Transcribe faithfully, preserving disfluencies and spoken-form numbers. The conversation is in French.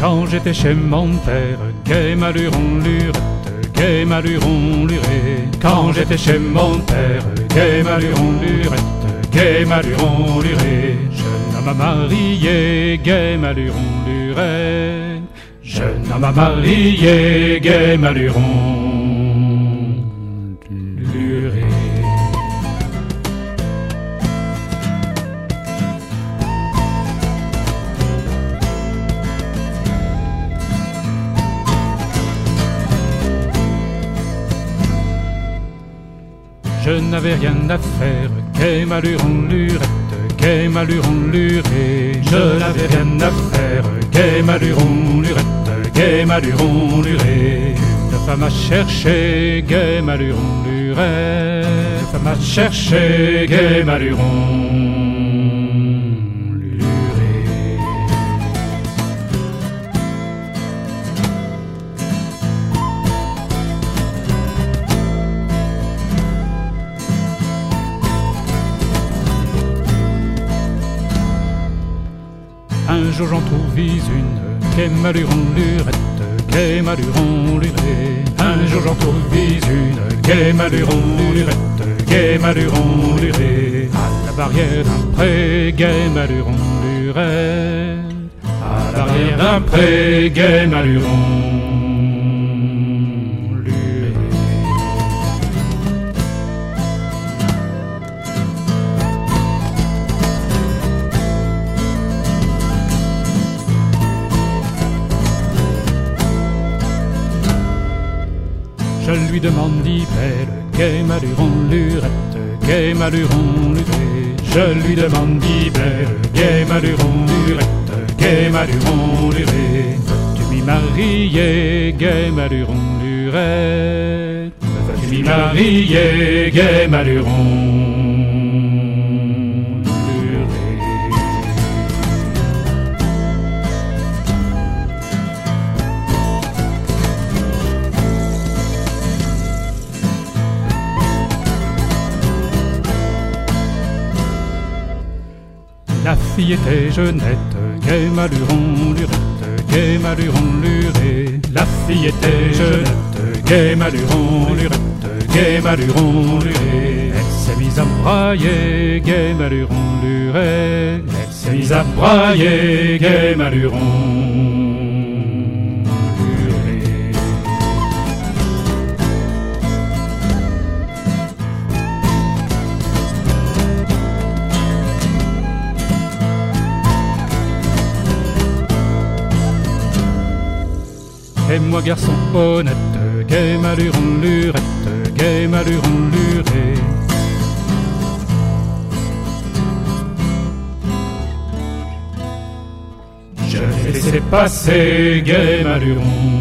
Quand j'étais chez mon père, gai maluron lurette, gai maluron luré. Quand j'étais chez mon père, gai maluron lurette, gai maluron luré. Jeune homme à marier, gai maluron luré. Jeune homme à marier, gai maluron luré. Je n'avais rien à faire, gai maluron lurette, gai maluron luré. Je n'avais rien à faire, gai maluron lurette, gai maluron luré. Une femme à chercher, gai maluron luré. Une femme à chercher, gai maluron luré. Un jour j'en trouvis une, gai maluron lurette, gai maluron luré. Un jour j'en trouvis une, gai maluron lurette, gai maluron luré. À la barrière d'un pré, gai maluron luré. À la barrière d'un pré, gai maluron luré. Je lui demandis belle, gai maluron lurette, gai maluron luré. Je lui demandis belle, gai maluron lurette, gai maluron luré. Veux-tu m'y marier, gai maluron lurette? Veux-tu m'y marier, gai maluron luré? La fille était jeunette, gai maluron lurette, gai maluron luré. La fille était jeunette, gai maluron lurette, gai maluron luré. Elle s'est mise à brailler, gai maluron luré. Elle s'est mise à brailler, gai maluron luré. Et moi garçon honnête, gai maluron lurette, gai maluron luré. Je l'ai laissé passer, gai maluron